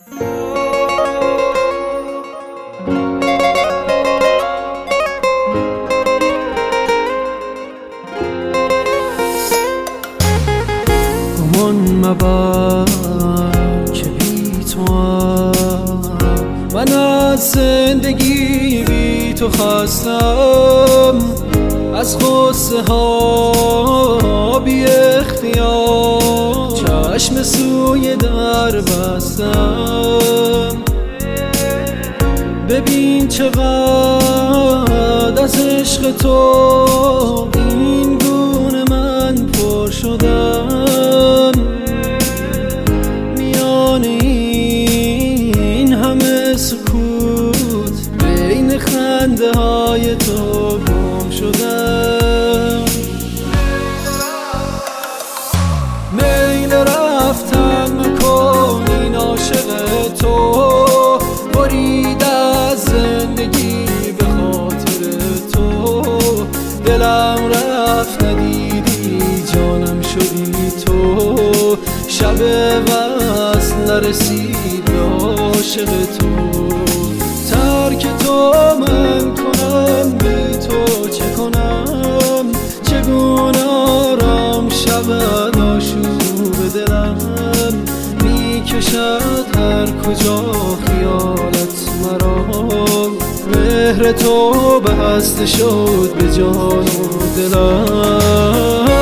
گمان مبر که بی تو من از زندگی بی تو خستم، از غصه ها بی اختیار چشم سوی در بستم. ببین چقدر از عشق تو این گونه من پر شدم. میان این همه سکوت بین خنده های تو گم شدم. میل رفتن مکن این عاشق تو، برید از زندگی به خاطر تو. دلم رفت ندیدی جانم شدی تو، شب وصل نرسید به عاشق تو. ترک تو من کنم بی تو چه کنم، چگونه آرام شود آشوب دلم. میکشد هر کجا خیالت مرا، مهر تو بسته شد به جان و دلم.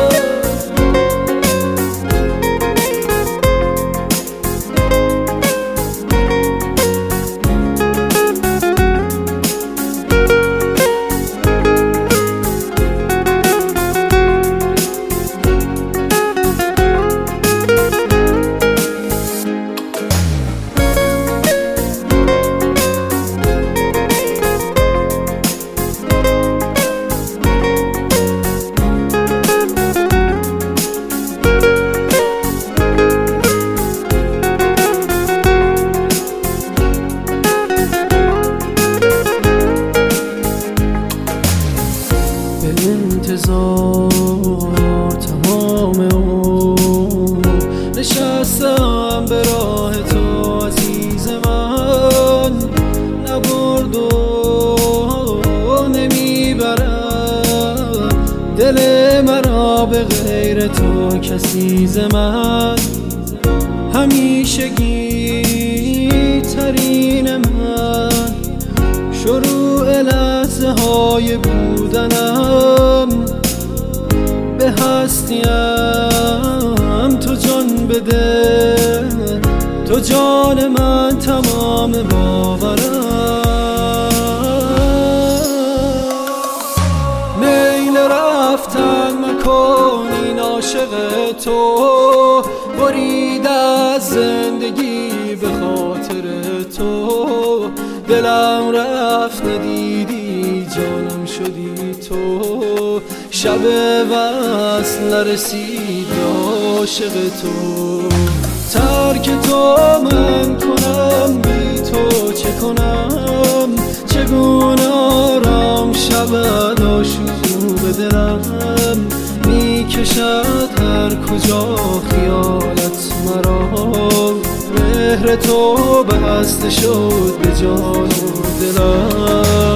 انتظار تمام عمر نشستم به راه تو عزیز من، نبرد و نمیبرم دل مرا به غیر تو کسی ز من. همیشگی ترین من شروع لحظه های بودنم، به هستیم تو جان بده، تو جان من تمام باورم. میل رفتن مکن این عاشق تو، برید از زندگی به خاطر تو. دلم رفت ندیدی جانم شدی تو، شب وصل نرسید عاشق تو. ترک تو من کنم بی تو چه کنم، چگونه آرام شود آشوب دلم. میکشد هر کجا خیالت مرا، مهر تو بسته شد به جان و دلم.